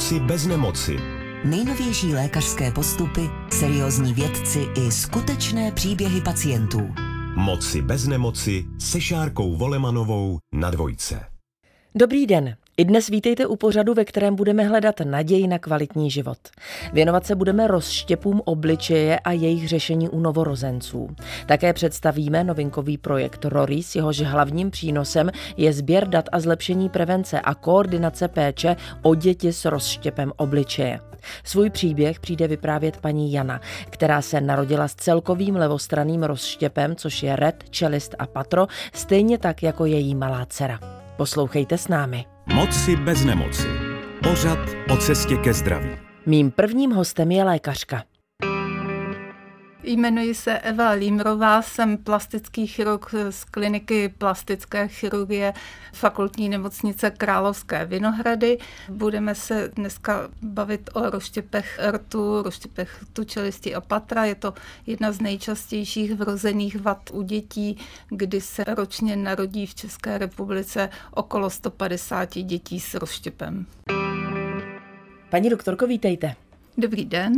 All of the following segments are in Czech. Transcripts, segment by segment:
Moci bez nemoci. Nejnovější lékařské postupy, seriózní vědci i skutečné příběhy pacientů. Moci bez nemoci se Šárkou Volemanovou na Dvojce. Dobrý den. I dnes vítejte u pořadu, ve kterém budeme hledat naději na kvalitní život. Věnovat se budeme rozštěpům obličeje a jejich řešení u novorozenců. Také představíme novinkový projekt RORIS, jehož hlavním přínosem je sběr dat a zlepšení prevence a koordinace péče o děti s rozštěpem obličeje. Svůj příběh přijde vyprávět paní Jana, která se narodila s celkovým levostranným rozštěpem, což je ret, čelist a patro, stejně tak jako její malá dcera. Poslouchejte s námi. Moci bez nemoci. Pořad o cestě ke zdraví. Mým prvním hostem je lékařka. Jmenuji se Eva Límrová, jsem plastický chirurg z kliniky plastické chirurgie Fakultní nemocnice Královské Vinohrady. Budeme se dneska bavit o rozštěpech rtu, rozštěpech čelisti a patra. Je to jedna z nejčastějších vrozených vad u dětí, kdy se ročně narodí v České republice okolo 150 dětí s rozštěpem. Paní doktorko, vítejte. Dobrý den.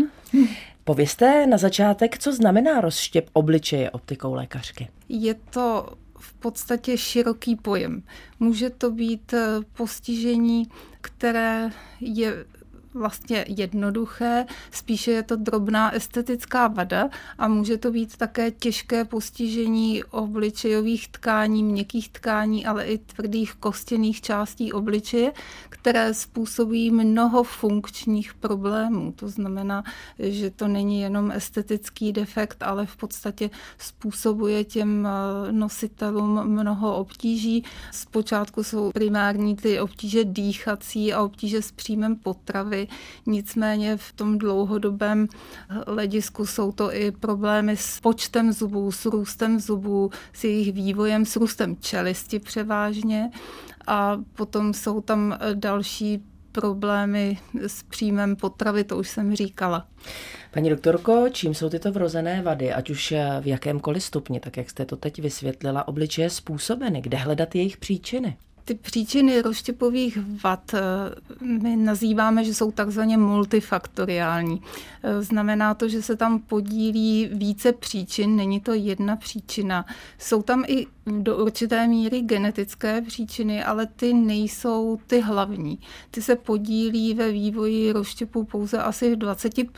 Povězte na začátek, co znamená rozštěp obličeje optikou lékařky. Je to v podstatě široký pojem. Může to být postižení, které je vlastně jednoduché, spíše je to drobná estetická vada a může to být také těžké postižení obličejových tkání, měkkých tkání, ale i tvrdých kostěných částí obličeje, které způsobují mnoho funkčních problémů. To znamená, že to není jenom estetický defekt, ale v podstatě způsobuje těm nositelům mnoho obtíží. Zpočátku jsou primární ty obtíže dýchací a obtíže s příjmem potravy. Nicméně v tom dlouhodobém hledisku jsou to i problémy s počtem zubů, s růstem zubů, s jejich vývojem, s růstem čelisti převážně a potom jsou tam další problémy s příjmem potravy, to už jsem říkala. Paní doktorko, čím jsou tyto vrozené vady, ať už v jakémkoliv stupni, tak jak jste to teď vysvětlila, obličeje způsobeny? Kde hledat jejich příčiny? Ty příčiny rozštěpových vad my nazýváme, že jsou takzvaně multifaktoriální. Znamená to, že se tam podílí více příčin, není to jedna příčina. Jsou tam i do určité míry genetické příčiny, ale ty nejsou ty hlavní. Ty se podílí ve vývoji rozštěpu pouze asi v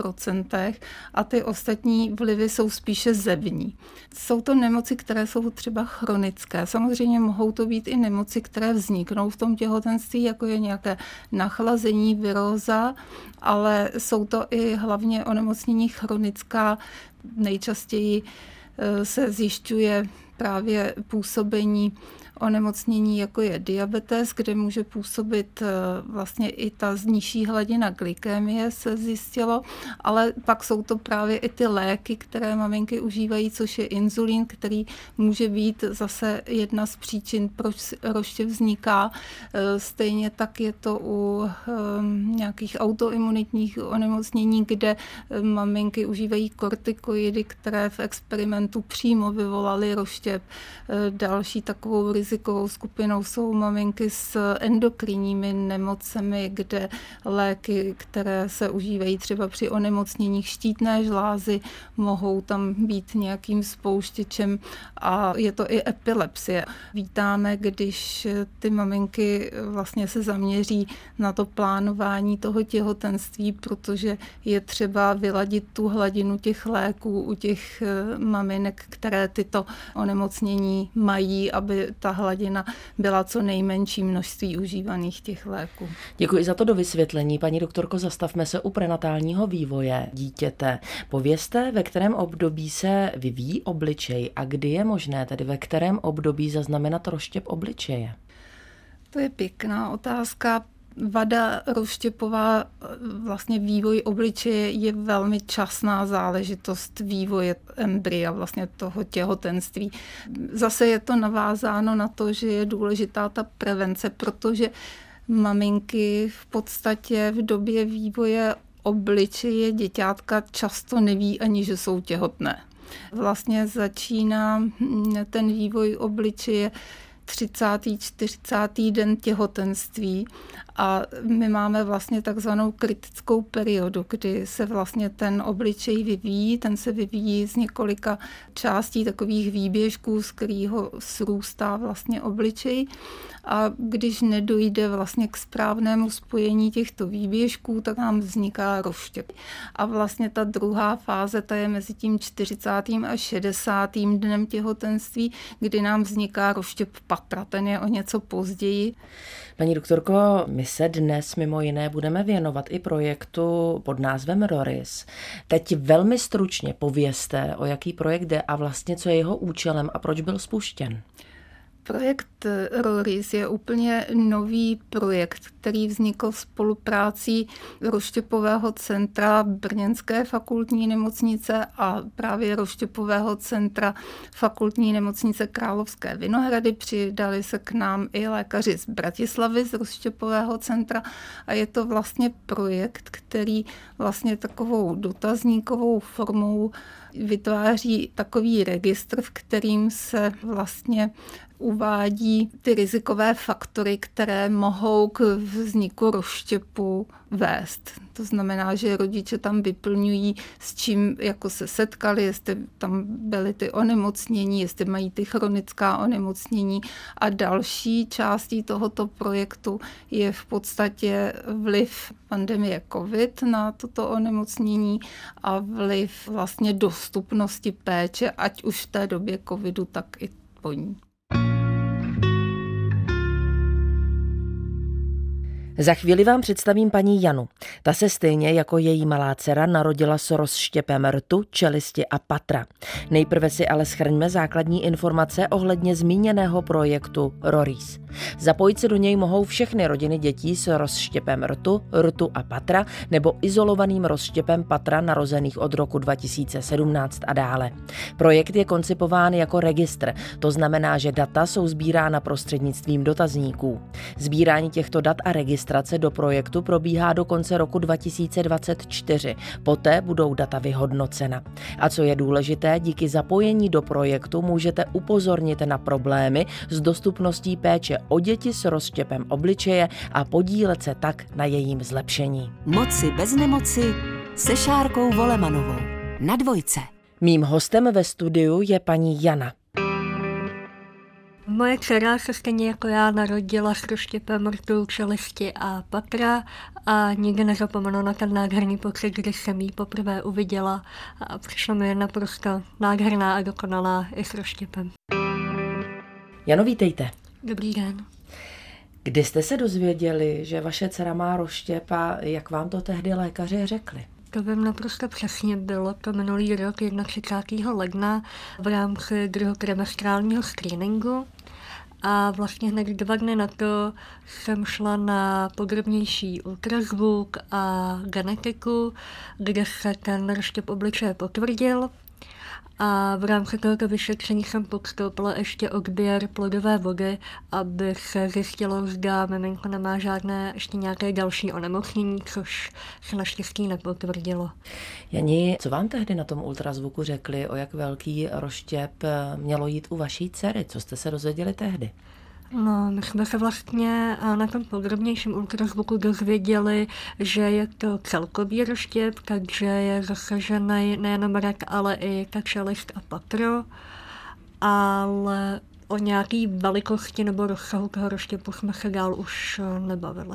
20% a ty ostatní vlivy jsou spíše zevní. Jsou to nemoci, které jsou třeba chronické. Samozřejmě mohou to být i nemoci, které vzniknou v tom těhotenství, jako je nějaké nachlazení, viróza, ale jsou to i hlavně onemocnění chronická. Nejčastěji se zjišťuje právě působení onemocnění, jako je diabetes, kde může působit vlastně i ta nižší hladina glykémie, se zjistilo, ale pak jsou to právě i ty léky, které maminky užívají, což je inzulín, který může být zase jedna z příčin, proč rozštěp vzniká. Stejně tak je to u nějakých autoimunitních onemocnění, kde maminky užívají kortikoidy, které v experimentu přímo vyvolaly rozštěp. Další takovou rizikovou skupinou jsou maminky s endokrinními nemocemi, kde léky, které se užívají třeba při onemocněních štítné žlázy, mohou tam být nějakým spouštěčem a je to i epilepsie. Vítáme, když ty maminky vlastně se zaměří na to plánování toho těhotenství, protože je třeba vyladit tu hladinu těch léků u těch maminek, které tyto onemocnění mají, aby ta hladina byla co nejmenší množství užívaných těch léků. Děkuji za to dovysvětlení. Paní doktorko, zastavme se u prenatálního vývoje dítěte. Povězte, ve kterém období se vyvíjí obličej a kdy je možné, tedy ve kterém období zaznamenat rozštěp obličeje? To je pěkná otázka. Vada rozštěpová, vlastně vývoj obličeje je velmi časná záležitost vývoje embrya, vlastně toho těhotenství. Zase je to navázáno na to, že je důležitá ta prevence, protože maminky v podstatě v době vývoje obličeje děťátka často neví ani, že jsou těhotné. Vlastně začíná ten vývoj obličeje 30. 40. den těhotenství a my máme vlastně takzvanou kritickou periodu, kdy se vlastně ten obličej vyvíjí, ten se vyvíjí z několika částí takových výběžků, z kterého srůstá vlastně obličej a když nedojde vlastně k správnému spojení těchto výběžků, tak nám vzniká rozštěp. A vlastně ta druhá fáze, ta je mezi tím 40. a 60. dnem těhotenství, kdy nám vzniká rozštěp patra, ten je o něco později. Paní doktorko, my se dnes mimo jiné budeme věnovat i projektu pod názvem RORIS. Teď velmi stručně povězte, o jaký projekt jde a vlastně co je jeho účelem a proč byl spuštěn. Projekt RORIS je úplně nový projekt, který vznikl v spolupráci rozštěpového centra Brněnské fakultní nemocnice a právě rozštěpového centra fakultní nemocnice Královské Vinohrady. Přidali se k nám i lékaři z Bratislavy z rozštěpového centra a je to vlastně projekt, který vlastně takovou dotazníkovou formou vytváří takový registr, v kterým se vlastně uvádí ty rizikové faktory, které mohou k vzniku rozštěpu vést. To znamená, že rodiče tam vyplňují, s čím jako se setkali, jestli tam byly ty onemocnění, jestli mají ty chronická onemocnění a další částí tohoto projektu je v podstatě vliv pandemie COVID na toto onemocnění a vliv vlastně dostupnosti péče, ať už v té době COVIDu, tak i po ní. Za chvíli vám představím paní Janu. Ta se stejně jako její malá dcera narodila s rozštěpem rtu, čelisti a patra. Nejprve si ale shrňme základní informace ohledně zmíněného projektu RORIS. Zapojit se do něj mohou všechny rodiny dětí s rozštěpem rtu a patra nebo izolovaným rozštěpem patra narozených od roku 2017 a dále. Projekt je koncipován jako registr, to znamená, že data jsou sbírána prostřednictvím dotazníků. Sbírání těchto dat a registrace do projektu probíhá do konce roku 2024. Poté budou data vyhodnocena. A co je důležité, díky zapojení do projektu můžete upozornit na problémy s dostupností péče o děti s rozštěpem obličeje a podílet se tak na jejím zlepšení. Moci bez nemoci se Šárkou Volemanovou na Dvojce. Mým hostem ve studiu je paní Jana. Moje dcera se stejně jako já narodila s rozštěpem rtu, čelisti a patra a nikdy nezapomenu na ten nádherný pocit, kdy jsem ji poprvé uviděla a přišla mi naprosto nádherná a dokonalá i s rozštěpem. Jano, vítejte. Dobrý den. Kdy jste se dozvěděli, že vaše dcera má rozštěp a jak vám to tehdy lékaři řekli? To vím naprosto přesně, bylo to minulý rok 31. ledna v rámci druhého trimestrálního screeningu a vlastně hned 2 dny na to jsem šla na podrobnější ultrazvuk a genetiku, kde se ten rozštěp obličeje potvrdil. A v rámci tohoto vyšetření jsem podstoupila ještě odběr plodové vody, aby se zjistilo, zda miminko nemá žádné ještě nějaké další onemocnění, což se naštěstí nepotvrdilo. Jani, co vám tehdy na tom ultrazvuku řekli, o jak velký rozštěp mělo jít u vaší dcery? Co jste se dozvěděli tehdy? No, my jsme se vlastně na tom podrobnějším ultrazvuku dozvěděli, že je to celkový rozštěp, takže je zasažený nejenom rak, ale i ta čelist a patro, ale o nějaký velikosti nebo rozsahu toho rozštěpu jsme se dál už nebavili.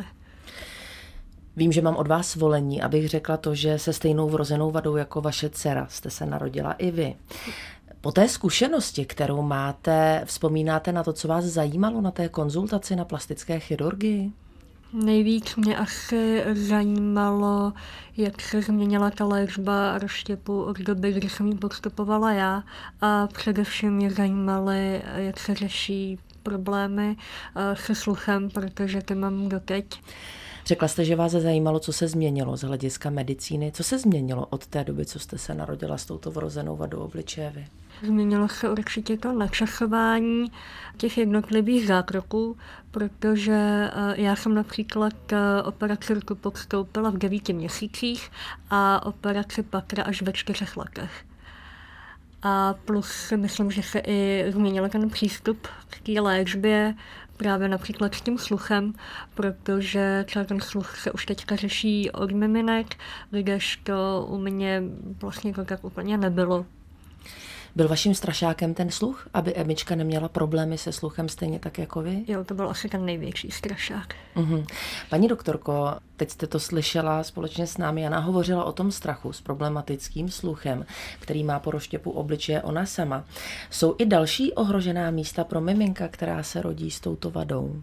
Vím, že mám od vás svolení, abych řekla to, že se stejnou vrozenou vadou jako vaše dcera jste se narodila i vy. Po té zkušenosti, kterou máte, vzpomínáte na to, co vás zajímalo na té konzultaci na plastické chirurgii? Nejvíc mě asi zajímalo, jak se změnila ta léčba rozštěpu od doby, kdy jsem ji podstupovala já a především mě zajímaly, jak se řeší problémy se sluchem, protože ty mám doteď. Řekla jste, že vás zajímalo, co se změnilo z hlediska medicíny. Co se změnilo od té doby, co jste se narodila s touto vrozenou vadou obličeje vy? Změnilo se určitě to načasování těch jednotlivých zákroků, protože já jsem například operaci rtu podstoupila v 9 měsících a operaci patra až ve 4 letech. A plus si myslím, že se i změnil ten přístup k té léčbě právě například s tím sluchem, protože celý ten sluch se už teďka řeší od miminek, kdežto u mě vlastně to tak úplně nebylo. Byl vaším strašákem ten sluch, aby Emička neměla problémy se sluchem stejně tak jako vy? Jo, to byl asi ten největší strašák. Paní doktorko, teď jste to slyšela společně s námi. Jana hovořila o tom strachu s problematickým sluchem, který má po rozštěpu obličeje ona sama. Jsou i další ohrožená místa pro miminka, která se rodí s touto vadou?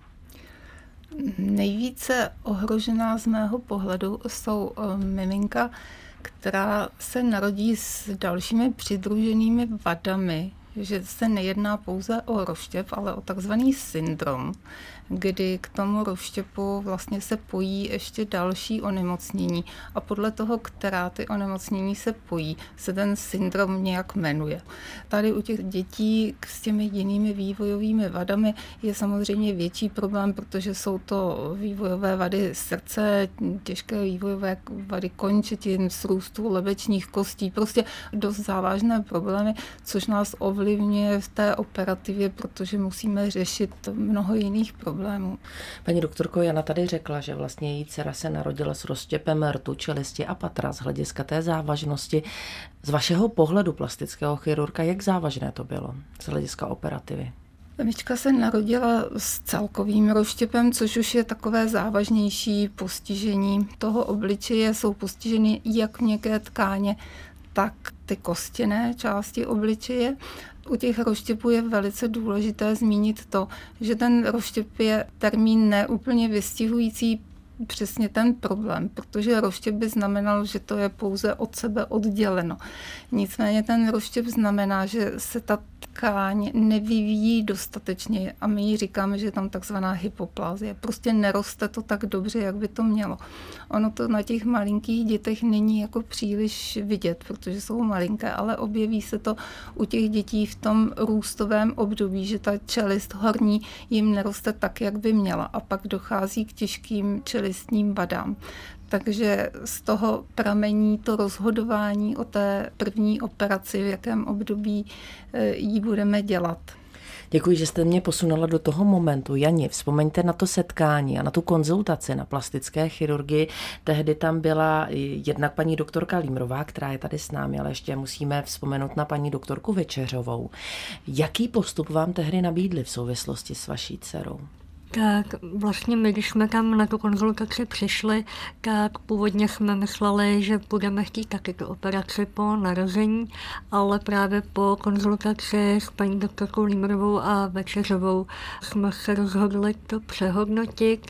Nejvíce ohrožená z mého pohledu jsou miminka, která se narodí s dalšími přidruženými vadami, že se nejedná pouze o rozštěp, ale o takzvaný syndrom, kdy k tomu rozštěpu vlastně se pojí ještě další onemocnění a podle toho, která ty onemocnění se pojí, se ten syndrom nějak jmenuje. Tady u těch dětí s těmi jinými vývojovými vadami je samozřejmě větší problém, protože jsou to vývojové vady srdce, těžké vývojové vady končetin, srůstu lebečních kostí, prostě dost závažné problémy, což nás ovlivňuje v té operativě, protože musíme řešit mnoho jiných problémů. Paní doktorko, Jana tady řekla, že vlastně její dcera se narodila s rozštěpem rtu, čelisti a patra z hlediska té závažnosti. Z vašeho pohledu plastického chirurga, jak závažné to bylo z hlediska operativy? Emička se narodila s celkovým rozštěpem, což už je takové závažnější postižení toho obličeje. Jsou postiženy jak měkké tkáně, tak ty kostěné části obličeje. U těch rozštěpů je velice důležité zmínit to, že ten rozštěp je termín neúplně vystihující přesně ten problém, protože rozštěp by znamenal, že to je pouze od sebe odděleno. Nicméně ten rozštěp znamená, že se ta tkáň nevyvíjí dostatečně a my jí říkáme, že je tam takzvaná hypoplázie. Prostě neroste to tak dobře, jak by to mělo. Ono to na těch malinkých dětech není jako příliš vidět, protože jsou malinké, ale objeví se to u těch dětí v tom růstovém období, že ta čelist horní jim neroste tak, jak by měla a pak dochází k těžkým čelistním vadám. Takže z toho pramení to rozhodování o té první operaci, v jakém období ji budeme dělat. Děkuji, že jste mě posunula do toho momentu. Jani, vzpomeňte na to setkání a na tu konzultaci na plastické chirurgii. Tehdy tam byla jednak paní doktorka Límrová, která je tady s námi, ale ještě musíme vzpomenout na paní doktorku Večeřovou. Jaký postup vám tehdy nabídli v souvislosti s vaší dcerou? Tak vlastně my, když jsme tam na tu konzultaci přišli, tak původně jsme mysleli, že budeme chtít taky tu operaci po narození, ale právě po konzultaci s paní doktorkou Límrovou a Večeřovou jsme se rozhodli to přehodnotit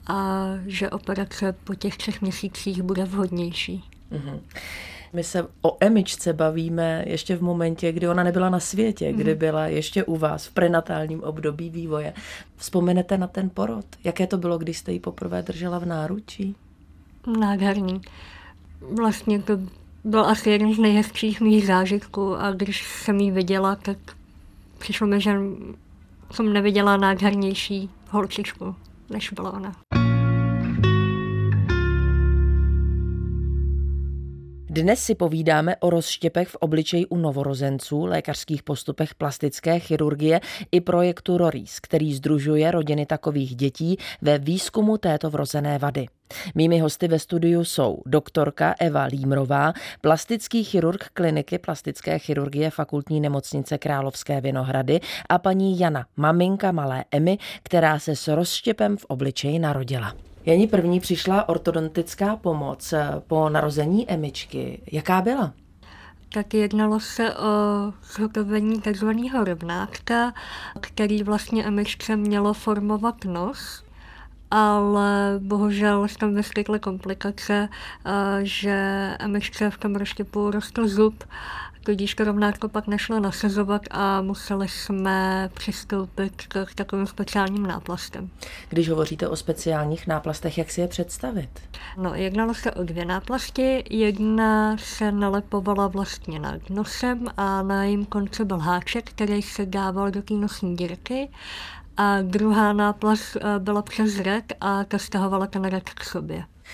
a že operace po těch 3 měsících bude vhodnější. Mhm. My se o Emičce bavíme ještě v momentě, kdy ona nebyla na světě, kdy byla ještě u vás v prenatálním období vývoje. Vzpomenete na ten porod? Jaké to bylo, když jste ji poprvé držela v náručí? Nádherný. Vlastně to byl asi jeden z nejhezčích mých zážitků a když jsem ji viděla, tak přišlo mi, že jsem neviděla nádhernější holčičku, než byla ona. Dnes si povídáme o rozštěpech v obličeji u novorozenců, lékařských postupech plastické chirurgie i projektu RORIS, který sdružuje rodiny takových dětí ve výzkumu této vrozené vady. Mými hosty ve studiu jsou doktorka Eva Límrová, plastický chirurg kliniky plastické chirurgie Fakultní nemocnice Královské Vinohrady a paní Jana, maminka malé Emy, která se s rozštěpem v obličeji narodila. Jani, první přišla ortodontická pomoc po narození Emičky. Jaká byla? Tak jednalo se o zhotovení takzvaného rovnátka, který vlastně Emičce mělo formovat nos, ale bohužel se tam vyskytly komplikace, že Emičce v tom rozštěpu rostl zub, tudíž to rovnátko pak nešlo nasazovat a museli jsme přistoupit k takovým speciálním náplastem. Když hovoříte o speciálních náplastech, jak si je představit? No, jednalo se o 2 náplasti. Jedna se nalepovala vlastně nad nosem a na jejím konci byl háček, který se dával do té nosní dírky. A druhá náplast byla přes ret a ta stahovala ten ret k sobě.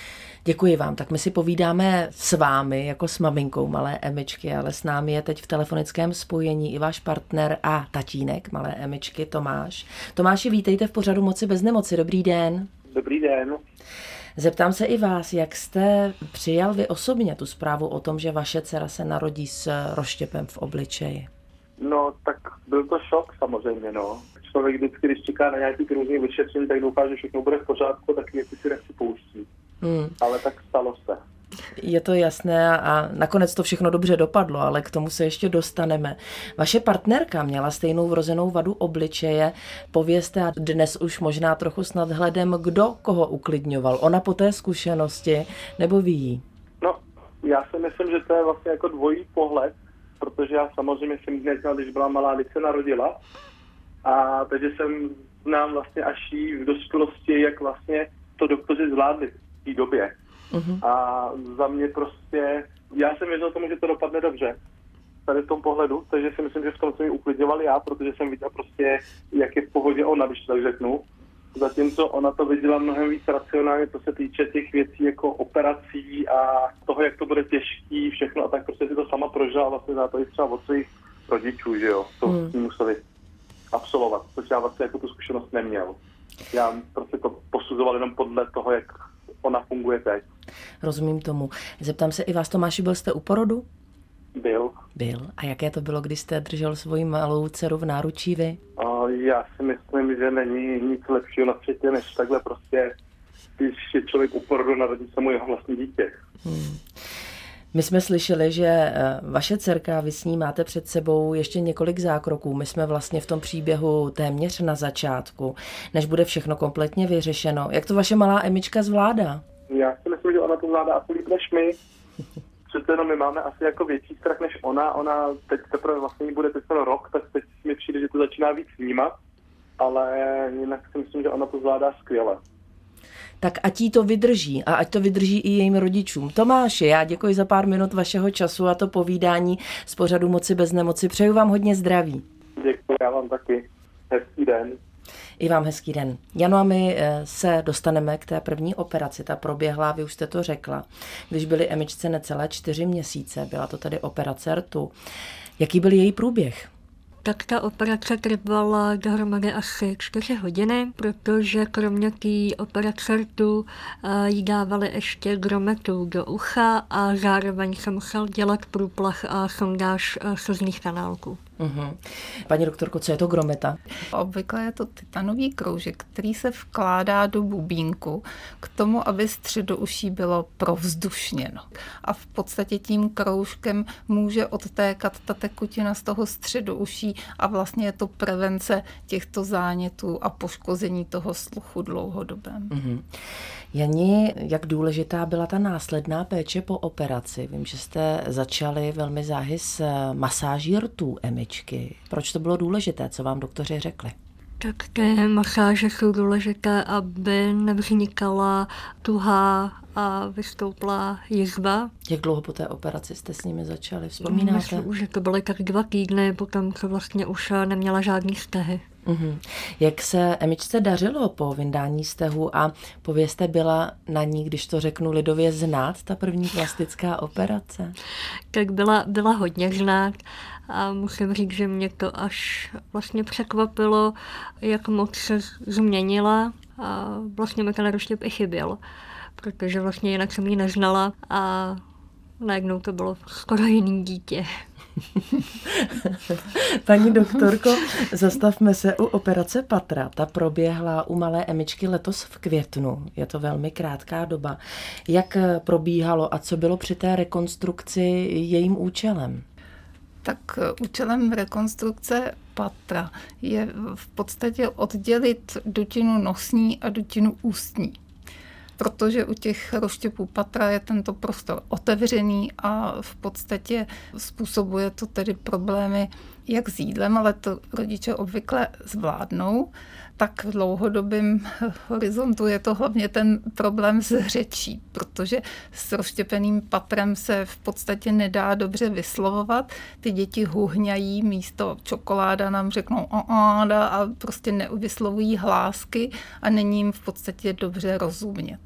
Děkuji vám. Tak my si povídáme s vámi jako s maminkou malé Emičky, ale s námi je teď v telefonickém spojení i váš partner a tatínek malé Emičky Tomáš. Tomáši, vítejte v pořadu Moci bez nemoci. Dobrý den. Dobrý den. Zeptám se i vás, jak jste přijal vy osobně tu zprávu o tom, že vaše dcera se narodí s rozštěpem v obličeji? No, tak byl to šok samozřejmě, no. Člověk vždycky, když čeká na nějaký různý vyšetření, tak doufá, že všechno bude v pořádku, tak věci si nepřipouští. Ale tak stalo se. Je to jasné a nakonec to všechno dobře dopadlo, ale k tomu se ještě dostaneme. Vaše partnerka měla stejnou vrozenou vadu obličeje. Povězte, a dnes už možná trochu s nadhledem, kdo koho uklidňoval. Ona po té zkušenosti nebo vy jí? No, já si myslím, že to je vlastně jako dvojí pohled, protože já samozřejmě jsem ji neznal, když byla malá, když se narodila. A takže jsem znám vlastně až jí v dospělosti, jak vlastně to doktoři zvládli v té době. A za mě prostě, já jsem věřil tomu, že to dopadne dobře tady v tom pohledu, takže si myslím, že v tom jsem ji uklidňoval já, protože jsem viděl prostě, jak je v pohodě ona, když to tak řeknu. Zatímco ona to viděla mnohem víc racionálně, co se týče těch věcí jako operací a toho, jak to bude těžký, všechno a tak prostě si to sama prožila vlastně za to i třeba od svých rodičů, že jo, to museli absolvovat, což já vlastně jako tu zkušenost neměl. Já prostě to posuzoval jenom podle toho, jak ona funguje teď. Rozumím tomu. Zeptám se i vás, Tomáši, byl jste u porodu? Byl. A jaké to bylo, když jste držel svoji malou dceru v náručí vy? Já si myslím, že není nic lepšího na světě, než takhle prostě, když je člověk u porodu, narodí se mu jeho vlastní dítě. My jsme slyšeli, že vaše dcerka, vy s ní máte před sebou ještě několik zákroků. My jsme vlastně v tom příběhu téměř na začátku, než bude všechno kompletně vyřešeno. Jak to vaše malá Emička zvládá? Já si myslím, že ona to zvládá asi líp než my. Přece jenom my máme asi jako větší strach než ona. Ona teď teprve vlastně bude teď ten rok, tak teď mi přijde, že to začíná víc vnímat. Ale jinak si myslím, že ona to zvládá skvěle. Tak ať jí to vydrží a ať to vydrží i jejím rodičům. Tomáši, já děkuji za pár minut vašeho času a to povídání z pořadu Moci bez nemoci. Přeju vám hodně zdraví. Děkuji, já vám taky. Hezký den. I vám hezký den. Jano, a my se dostaneme k té první operaci. Ta proběhla, vy už jste to řekla, když byly Emičce necelé 4 měsíce. Byla to tedy operace rtu. Jaký byl její průběh? Tak ta operace trvala dohromady asi 4 hodiny, protože kromě té operace rtu jí dávali ještě grometu do ucha a zároveň se musel dělat průplach a sondáž slzných kanálků. Paní doktorko, co je to grometa? Obvykle je to titanový kroužek, který se vkládá do bubínku k tomu, aby středouší bylo provzdušněno. A v podstatě tím kroužkem může odtékat ta tekutina z toho středouší a vlastně je to prevence těchto zánětů a poškození toho sluchu dlouhodobém. Jani, jak důležitá byla ta následná péče po operaci? Vím, že jste začali velmi záhy s masáží rtů Emičky. Proč to bylo důležité? Co vám doktoři řekli? Tak ty masáže jsou důležité, aby nevznikala tuhá a vystoupla jizva. Jak dlouho po té operaci jste s nimi začali? Vzpomínáte? Myslím, že to byly tak 2 týdny, potom co vlastně už neměla žádný stehy. Jak se Emičce dařilo po vyndání stehu a povězte, byla na ní, když to řeknu lidově, znát ta první plastická operace? Tak byla hodně znát a musím říct, že mě to až vlastně překvapilo, jak moc se změnila a vlastně mi ten rozštěp i chyběl, protože vlastně jinak jsem ji neznala a najednou to bylo skoro jiný dítě. Paní doktorko, zastavme se u operace patra. Ta proběhla u malé Emičky letos v květnu. Je to velmi krátká doba. Jak probíhalo a co bylo při té rekonstrukci jejím účelem? Tak účelem rekonstrukce patra je v podstatě oddělit dutinu nosní a dutinu ústní. Protože u těch rozštěpů patra je tento prostor otevřený a v podstatě způsobuje to tedy problémy jak s jídlem, ale to rodiče obvykle zvládnou, tak v dlouhodobém horizontu je to hlavně ten problém s řečí, protože s rozštěpeným patrem se v podstatě nedá dobře vyslovovat. Ty děti huhňají, místo čokoláda nám řeknou a prostě nevyslovují hlásky a není jim v podstatě dobře rozumět.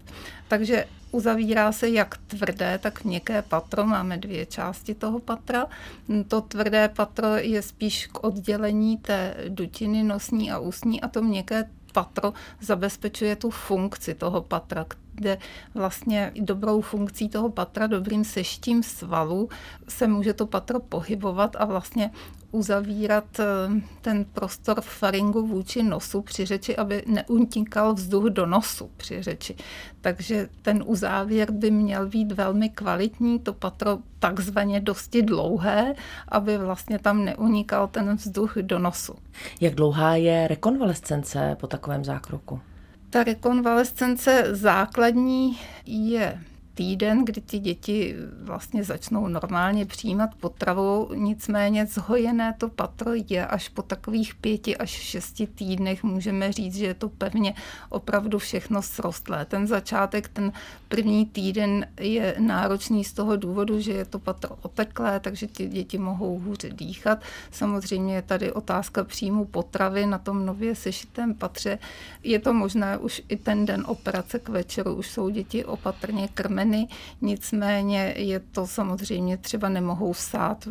Takže uzavírá se jak tvrdé, tak měkké patro. Máme 2 části toho patra. To tvrdé patro je spíš k oddělení té dutiny nosní a ústní a to měkké patro zabezpečuje tu funkci toho patra, kde vlastně dobrou funkcí toho patra, dobrým seštím svalů se může to patro pohybovat a vlastně uzavírat ten prostor faringu vůči nosu při řeči, aby neunikal vzduch do nosu při řeči. Takže ten uzávěr by měl být velmi kvalitní, to patro takzvaně dosti dlouhé, aby vlastně tam neunikal ten vzduch do nosu. Jak dlouhá je rekonvalescence po takovém zákroku? Ta rekonvalescence základní je týden, kdy ty děti vlastně začnou normálně přijímat potravu, nicméně zhojené to patro je až po takových 5 až 6 týdnech, můžeme říct, že je to pevně opravdu všechno srostlé. Ten začátek, ten první týden je náročný z toho důvodu, že je to patro oteklé, takže ty děti mohou hůře dýchat. Samozřejmě je tady otázka příjmu potravy na tom nově sešitém patře. Je to možné už i ten den operace k večeru, už jsou děti opatrně krmeny. Nicméně je to samozřejmě třeba nemohou vsát,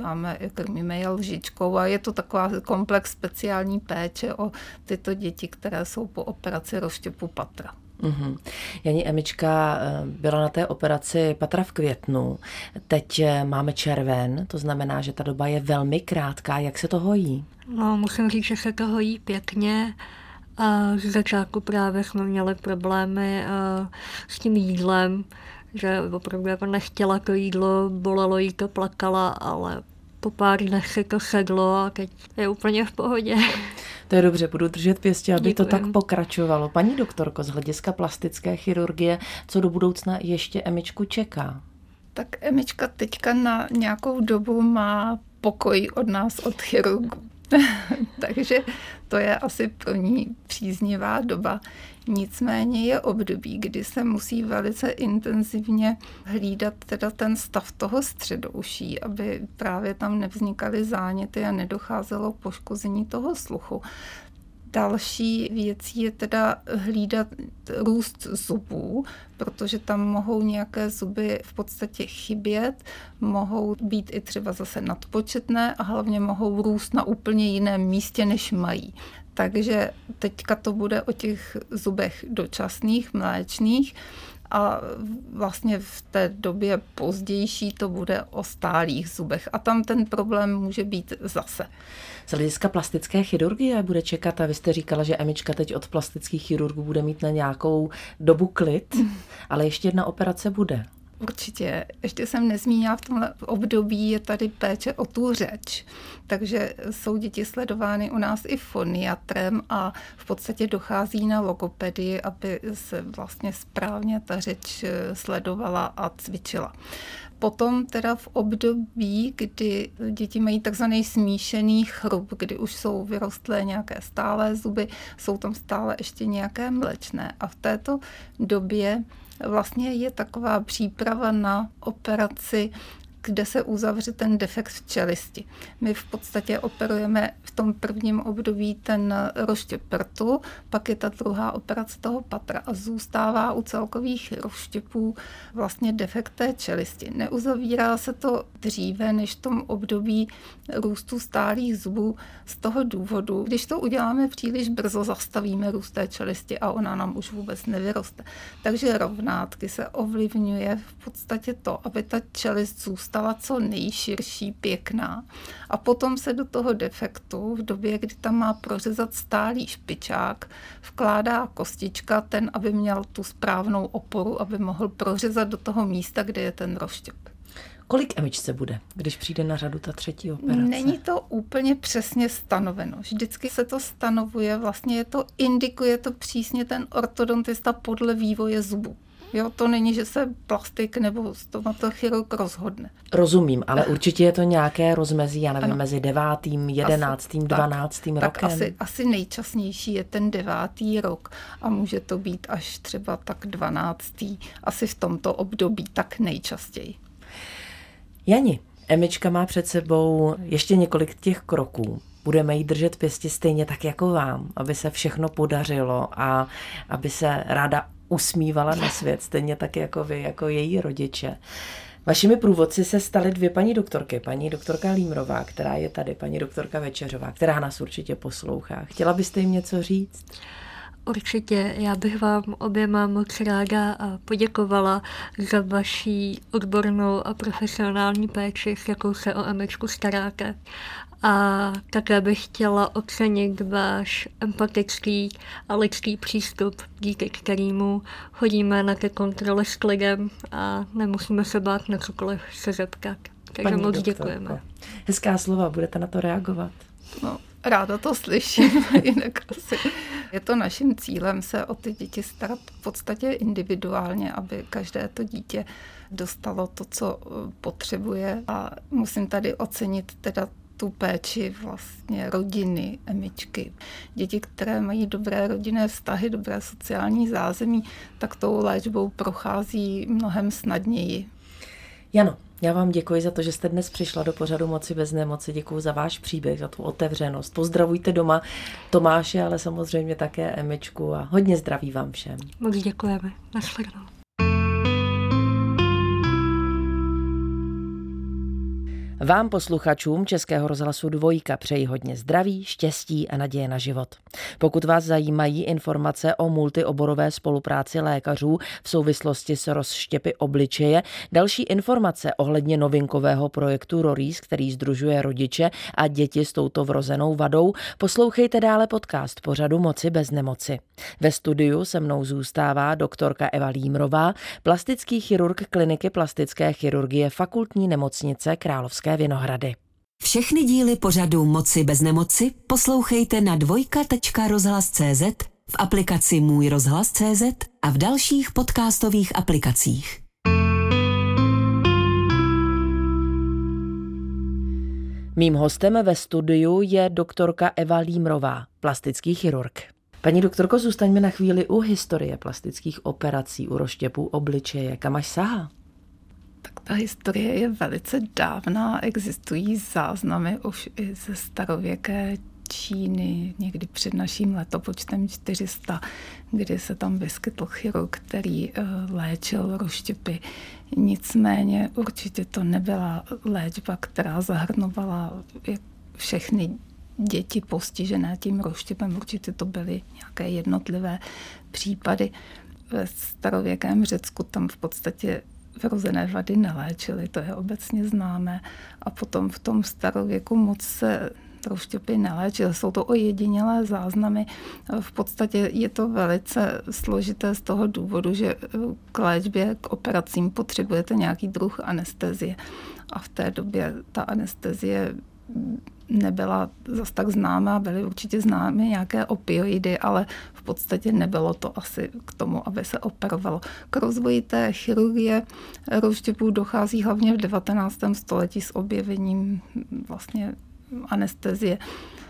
krmíme je lžičkou a je to taková komplex speciální péče o tyto děti, které jsou po operaci rozštěpu patra. Janí, Emička byla na té operaci patra v květnu, teď máme červen, to znamená, že ta doba je velmi krátká. Jak se to hojí? No, musím říct, že se to hojí pěkně. A z začátku právě jsme měli problémy s tím jídlem, že opravdu jako nechtěla to jídlo, bolelo jí to, plakala, ale po pár dnech se to sedlo a teď je úplně v pohodě. To je dobře, budu držet pěstě, aby Děkujem. to tak pokračovalo. Paní doktorko, z hlediska plastické chirurgie, co do budoucna ještě Emičku čeká? Tak Emička teďka na nějakou dobu má pokoj od nás, od chirurgů. Takže to je asi pro ní příznivá doba. Nicméně je období, kdy se musí velice intenzivně hlídat teda ten stav toho středouší, aby právě tam nevznikaly záněty a nedocházelo k poškození toho sluchu. Další věcí je teda hlídat růst zubů, protože tam mohou nějaké zuby v podstatě chybět, mohou být i třeba zase nadpočetné a hlavně mohou růst na úplně jiném místě, než mají. Takže teďka to bude o těch zubech dočasných, mléčných a vlastně v té době pozdější to bude o stálých zubech a tam ten problém může být zase. Z hlediska plastické chirurgie bude čekat, a vy jste říkala, že Emička teď od plastických chirurgů bude mít na nějakou dobu klid, ale ještě jedna operace bude. Určitě. Ještě jsem nezmínila, v tomhle období je tady péče o tu řeč, takže jsou děti sledovány u nás i foniatrem a v podstatě dochází na logopedii, aby se vlastně správně ta řeč sledovala a cvičila. Potom teda v období, kdy děti mají takzvaný smíšený chrup, kdy už jsou vyrostlé nějaké stálé zuby, jsou tam stále ještě nějaké mléčné a v této době vlastně je taková příprava na operaci, kde se uzavře ten defekt v čelisti. My v podstatě operujeme v tom prvním období ten rozštěp rtu, pak je ta druhá operace toho patra a zůstává u celkových rozštěpů vlastně defekt té čelisti. Neuzavírá se to dříve než v tom období růstu stálých zubů z toho důvodu, když to uděláme příliš brzo, zastavíme růst té čelisti a ona nám už vůbec nevyroste. Takže rovnátky se ovlivňuje v podstatě to, aby ta čelist zůstala co nejširší, pěkná. A potom se do toho defektu v době, kdy tam má prořezat stálý špičák, vkládá kostička, ten, aby měl tu správnou oporu, aby mohl prořezat do toho místa, kde je ten rozštěp. Kolik Emičce bude, když přijde na řadu ta třetí operace? Není to úplně přesně stanoveno. Vždycky se to stanovuje, vlastně indikuje to přísně ten ortodontista podle vývoje zubu. Jo, to není, že se plastik nebo stomatochirurg rozhodne. Rozumím, ale určitě je to nějaké rozmezí, já nevím, mezi 9., 11., 12. rokem. Tak asi nejčasnější je ten 9. rok a může to být až třeba tak 12. Asi v tomto období tak nejčastěji. Jani, Emička má před sebou ještě několik těch kroků. Budeme jí držet pěstí stejně tak jako vám, aby se všechno podařilo a aby se ráda usmívala na svět, stejně tak jako vy, jako její rodiče. Vašimi průvodci se staly 2 paní doktorky. Paní doktorka Límrová, která je tady, paní doktorka Večeřová, která nás určitě poslouchá. Chtěla byste jim něco říct? Určitě, já bych vám oběma moc ráda poděkovala za vaši odbornou a profesionální péči, s jakou se o Emičku staráte. A také bych chtěla ocenit váš empatický a lidský přístup, díky kterému chodíme na ty kontroly s klidem a nemusíme se bát na cokoliv se zeptat. Takže Paní moc doktorko, děkujeme. Hezká slova, budete na to reagovat? No, ráda to slyším, jinak asi. Je to naším cílem se o ty děti starat v podstatě individuálně, aby každé to dítě dostalo to, co potřebuje. A musím tady ocenit teda tu péči vlastně rodiny Emičky. Děti, které mají dobré rodinné vztahy, dobré sociální zázemí, tak tou léčbou prochází mnohem snadněji. Jano, já vám děkuji za to, že jste dnes přišla do pořadu Moci bez nemoci. Děkuji za váš příběh, za tu otevřenost. Pozdravujte doma Tomáše, ale samozřejmě také Emičku a hodně zdraví vám všem. Moc děkujeme. Nashledanou. Vám posluchačům Českého rozhlasu Dvojka přeji hodně zdraví, štěstí a naděje na život. Pokud vás zajímají informace o multioborové spolupráci lékařů v souvislosti s rozštěpy obličeje, další informace ohledně novinkového projektu RORIS, který sdružuje rodiče a děti s touto vrozenou vadou, poslouchejte dále podcast pořadu Moci bez nemoci. Ve studiu se mnou zůstává doktorka Eva Límrová, plastický chirurg kliniky plastické chirurgie Fakultní nemocnice Královské Vinohrady. Všechny díly pořadu Moci bez nemoci poslouchejte na dvojka.rozhlas.cz, v aplikaci Můj rozhlas.cz a v dalších podcastových aplikacích. Mým hostem ve studiu je doktorka Eva Límrová, plastický chirurg. Paní doktorko, zůstaňme na chvíli u historie plastických operací, u rozštěpů obličeje. Kam až sahá? Tak ta historie je velice dávná, existují záznamy už i ze starověké Číny, někdy před naším letopočtem 400, kdy se tam vyskytl chirurg, který léčil rozštěpy. Nicméně určitě to nebyla léčba, která zahrnovala všechny děti postižené tím rozštěpem. Určitě to byly nějaké jednotlivé případy. Ve starověkém Řecku tam v podstatě vrozené vady neléčily, to je obecně známé. A potom v tom starověku moc se rozštěpy neléčily. Jsou to ojedinělé záznamy. V podstatě je to velice složité z toho důvodu, že k léčbě, k operacím potřebujete nějaký druh anestezie. A v té době ta anestezie nebyla zas tak známá, byly určitě známy nějaké opioidy, ale v podstatě nebylo to asi k tomu, aby se operovalo. K rozvoji té chirurgie rozštěpů dochází hlavně v 19. století s objevením vlastně anestezie.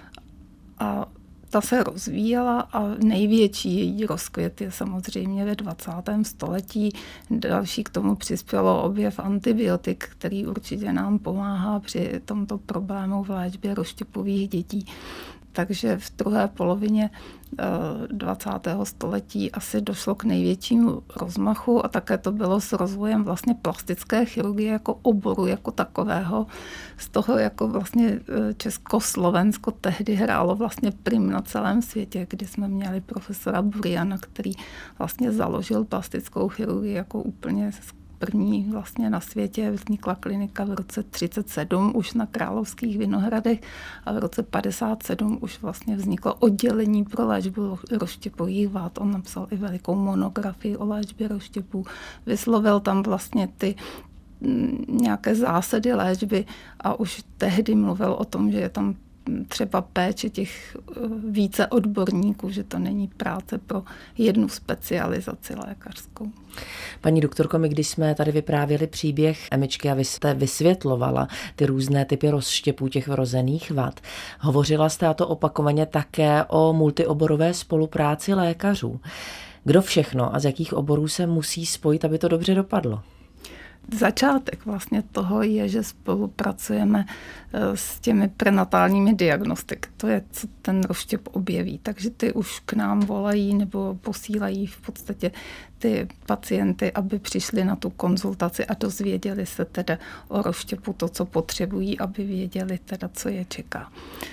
A ta se rozvíjela a největší její rozkvět je samozřejmě ve 20. století. Další k tomu přispělo objev antibiotik, který určitě nám pomáhá při tomto problému v léčbě rozštěpových dětí. Takže v druhé polovině 20. století asi došlo k největšímu rozmachu a také to bylo s rozvojem vlastně plastické chirurgie jako oboru, jako takového. Z toho jako vlastně Československo tehdy hrálo vlastně prim na celém světě, kdy jsme měli profesora Buriana, který vlastně založil plastickou chirurgii jako úplně první vlastně na světě. Vznikla klinika v roce 1937 už na Královských Vinohradech a v roce 1957 už vlastně vzniklo oddělení pro léčbu rozštěpových vad. On napsal i velikou monografii o léčbě rozštěpů. Vyslovil tam vlastně ty nějaké zásady léčby a už tehdy mluvil o tom, že je tam třeba péče těch více odborníků, že to není práce pro jednu specializaci lékařskou. Paní doktorko, my když jsme tady vyprávěli příběh Emičky a vy jste vysvětlovala ty různé typy rozštěpů těch vrozených vad, hovořila jste a to opakovaně také o multioborové spolupráci lékařů. Kdo všechno a z jakých oborů se musí spojit, aby to dobře dopadlo? začátek vlastně toho je, že spolupracujeme s těmi prenatálními diagnostiky. To je, co ten rozštěp objeví. Takže ty už k nám volají nebo posílají v podstatě ty pacienty, aby přišli na tu konzultaci a dozvěděli se teda o rozštěpu to, co potřebují, aby věděli teda, co je čeká.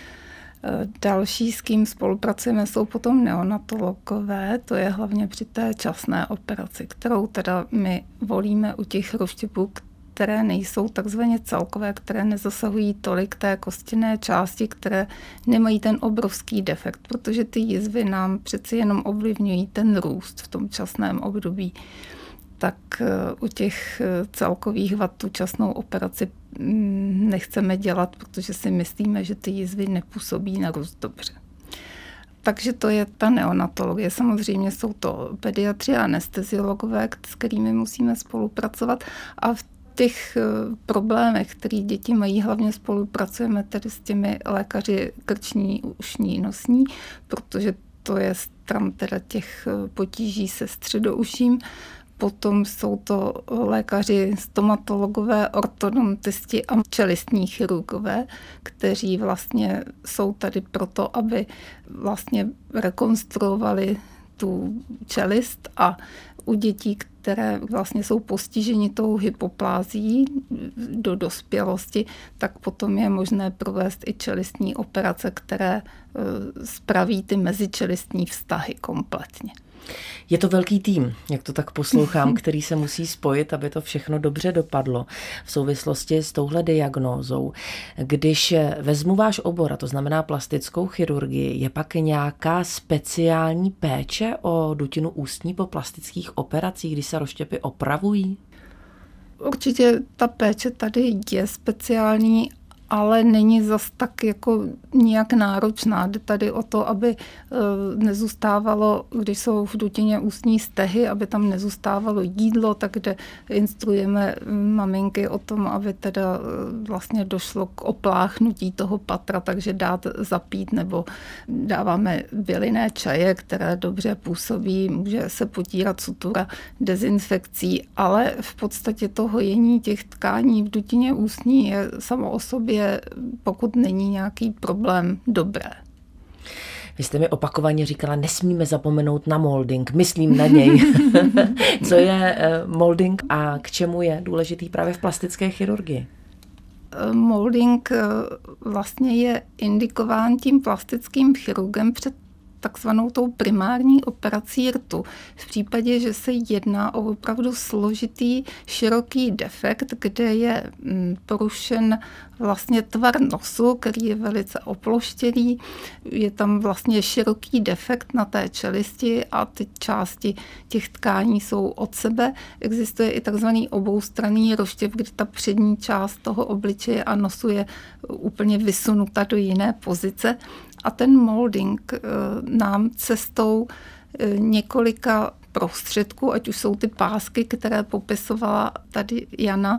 Další, s kým spolupracujeme, jsou potom neonatologové, to je hlavně při té časné operaci, kterou teda my volíme u těch rozštěpů, které nejsou takzvaně celkové, které nezasahují tolik té kostěné části, které nemají ten obrovský defekt, protože ty jizvy nám přeci jenom ovlivňují ten růst v tom časném období. Tak u těch celkových vad tu časnou operaci nechceme dělat, protože si myslíme, že ty jizvy nepůsobí na růst dobře. Takže to je ta neonatologie. Samozřejmě jsou to pediatři a anesteziologové, s kterými musíme spolupracovat a v těch problémech, které děti mají, hlavně spolupracujeme tedy s těmi lékaři krční, ušní, nosní, protože to je stran teda těch potíží se středouším. Potom jsou to lékaři, stomatologové, ortodontisti a čelistní chirurgové, kteří vlastně jsou tady proto, aby vlastně rekonstruovali tu čelist a u dětí, které vlastně jsou postiženi tou hypoplází do dospělosti, tak potom je možné provést i čelistní operace, které spraví ty mezičelistní vztahy kompletně. Je to velký tým, jak to tak poslouchám, který se musí spojit, aby to všechno dobře dopadlo v souvislosti s touhle diagnózou. Když vezmu váš obor, a to znamená plastickou chirurgii, je pak nějaká speciální péče o dutinu ústní po plastických operacích, když se rozštěpy opravují? Určitě ta péče tady je speciální, ale není zas tak jako nijak náročná. Jde tady o to, aby nezůstávalo, když jsou v dutině ústní stehy, aby tam nezůstávalo jídlo, tak kde instruujeme maminky o tom, aby teda vlastně došlo k opláchnutí toho patra, takže dát zapít, nebo dáváme bylinné čaje, které dobře působí, může se potírat sutura dezinfekcí, ale v podstatě to hojení těch tkání v dutině ústní je samo o sobě, pokud není nějaký problém, dobré. Vy jste mi opakovaně říkala, nesmíme zapomenout na molding, myslím na něj. Co je molding a k čemu je důležitý právě v plastické chirurgii? Molding vlastně je indikován tím plastickým chirurgem před takzvanou tou primární operací rtu. V případě, že se jedná o opravdu složitý, široký defekt, kde je porušen vlastně tvar nosu, který je velice oploštělý, je tam vlastně široký defekt na té čelisti a ty části těch tkání jsou od sebe. Existuje i takzvaný oboustranný rozštěp, kdy ta přední část toho obličeje a nosu je úplně vysunuta do jiné pozice. A ten molding nám cestou několika prostředků, ať už jsou ty pásky, které popisovala tady Jana,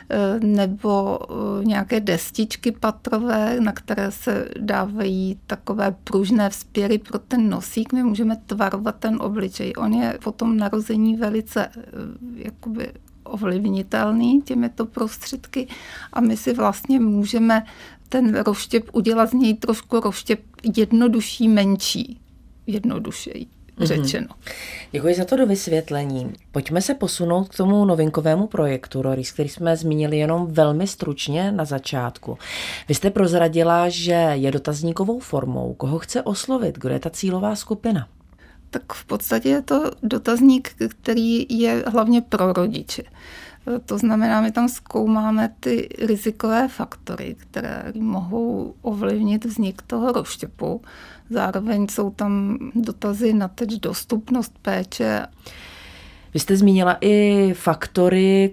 nebo nějaké destičky patrové, na které se dávají takové pružné vzpěry pro ten nosík. My můžeme tvarovat ten obličej. On je po tom narození velice jakoby ovlivnitelný těmito prostředky a my si vlastně můžeme ten rozštěp udělat z něj trošku rozštěp jednodušší, menší, jednodušeji řečeno. Děkuji za to dovysvětlení. Pojďme se posunout k tomu novinkovému projektu RORIS, který jsme zmínili jenom velmi stručně na začátku. Vy jste prozradila, že je dotazníkovou formou. Koho chce oslovit? Kdo je ta cílová skupina? Tak v podstatě je to dotazník, který je hlavně pro rodiče. To znamená, my tam zkoumáme ty rizikové faktory, které mohou ovlivnit vznik toho rozštěpu. Zároveň jsou tam dotazy na teď dostupnost péče. Vy jste zmínila i faktory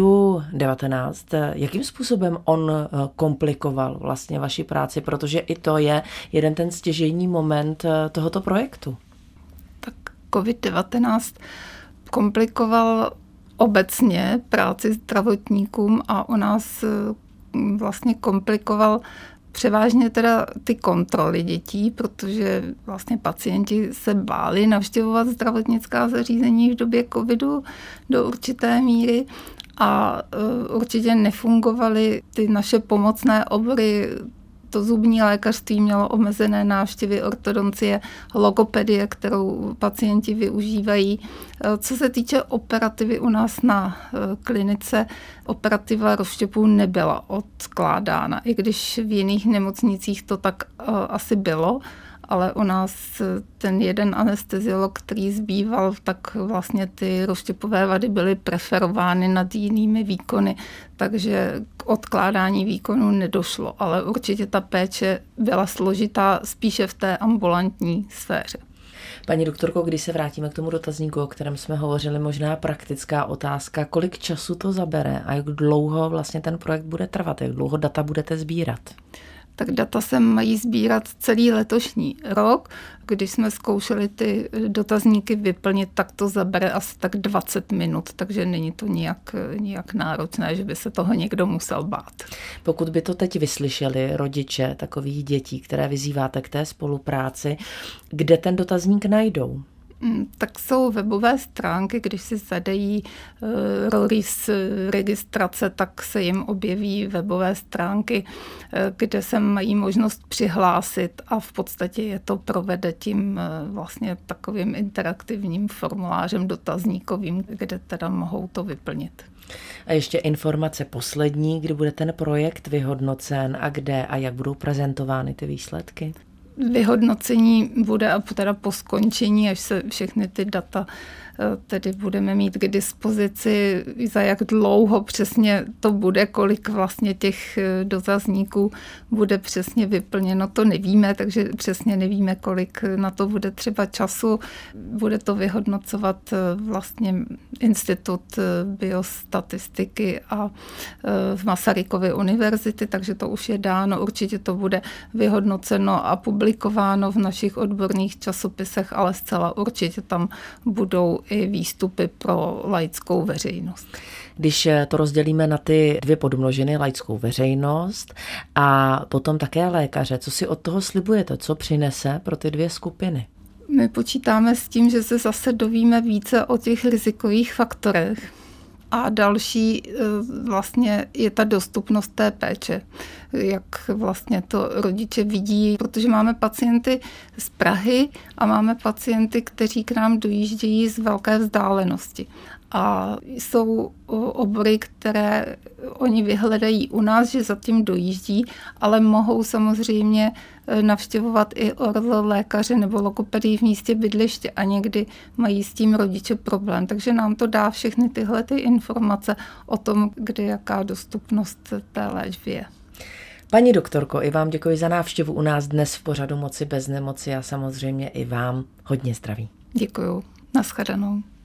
COVID-19. Jakým způsobem on komplikoval vlastně vaši práci, protože i to je jeden ten stěžejní moment tohoto projektu? Tak COVID-19 komplikoval obecně práci zdravotníkům a u nás vlastně komplikoval převážně teda ty kontroly dětí, protože vlastně pacienti se báli navštěvovat zdravotnická zařízení v době covidu do určité míry a určitě nefungovaly ty naše pomocné obory. To zubní lékařství mělo omezené návštěvy, ortodoncie, logopedie, kterou pacienti využívají. Co se týče operativy u nás na klinice, operativa rozštěpů nebyla odkládána, i když v jiných nemocnicích to tak asi bylo, ale u nás ten jeden anesteziolog, který zbýval, tak vlastně ty rozštěpové vady byly preferovány nad jinými výkony, takže k odkládání výkonu nedošlo, ale určitě ta péče byla složitá spíše v té ambulantní sféře. Paní doktorko, když se vrátíme k tomu dotazníku, o kterém jsme hovořili, možná praktická otázka, kolik času to zabere a jak dlouho vlastně ten projekt bude trvat, jak dlouho data budete sbírat? Tak data se mají sbírat celý letošní rok. Když jsme zkoušeli ty dotazníky vyplnit, tak to zabere asi tak 20 minut, takže není to nijak náročné, že by se toho někdo musel bát. Pokud by to teď vyslyšeli rodiče takových dětí, které vyzýváte k té spolupráci, kde ten dotazník najdou? Tak jsou webové stránky, když si zadají RORIS registrace, tak se jim objeví webové stránky, kde se mají možnost přihlásit a v podstatě je to provede tím vlastně takovým interaktivním formulářem dotazníkovým, kde teda mohou to vyplnit. A ještě informace poslední, kdy bude ten projekt vyhodnocen a kde a jak budou prezentovány ty výsledky? Vyhodnocení bude teda po skončení, až se všechny ty data tedy budeme mít k dispozici, za jak dlouho přesně to bude, kolik vlastně těch dotazníků bude přesně vyplněno, to nevíme, takže přesně nevíme, kolik na to bude třeba času. Bude to vyhodnocovat vlastně Institut biostatistiky a Masarykovy univerzity, takže to už je dáno. Určitě to bude vyhodnoceno a publikováno v našich odborných časopisech, ale zcela určitě tam budou i výstupy pro laickou veřejnost. Když to rozdělíme na ty dvě podmnožiny, laickou veřejnost a potom také lékaře, co si od toho slibujete, co přinese pro ty dvě skupiny? My počítáme s tím, že se zase dovíme více o těch rizikových faktorech. A další vlastně je ta dostupnost té péče, jak vlastně to rodiče vidí, protože máme pacienty z Prahy a máme pacienty, kteří k nám dojíždějí z velké vzdálenosti. A jsou obory, které oni vyhledají u nás, že zatím dojíždí, ale mohou samozřejmě navštěvovat i lékaře nebo logopedii v místě bydliště a někdy mají s tím rodiče problém. Takže nám to dá všechny tyhle ty informace o tom, kde jaká dostupnost té léčby je. Paní doktorko, i vám děkuji za návštěvu u nás dnes v pořadu Moci bez nemoci a samozřejmě i vám hodně zdraví. Děkuju. Naschledanou.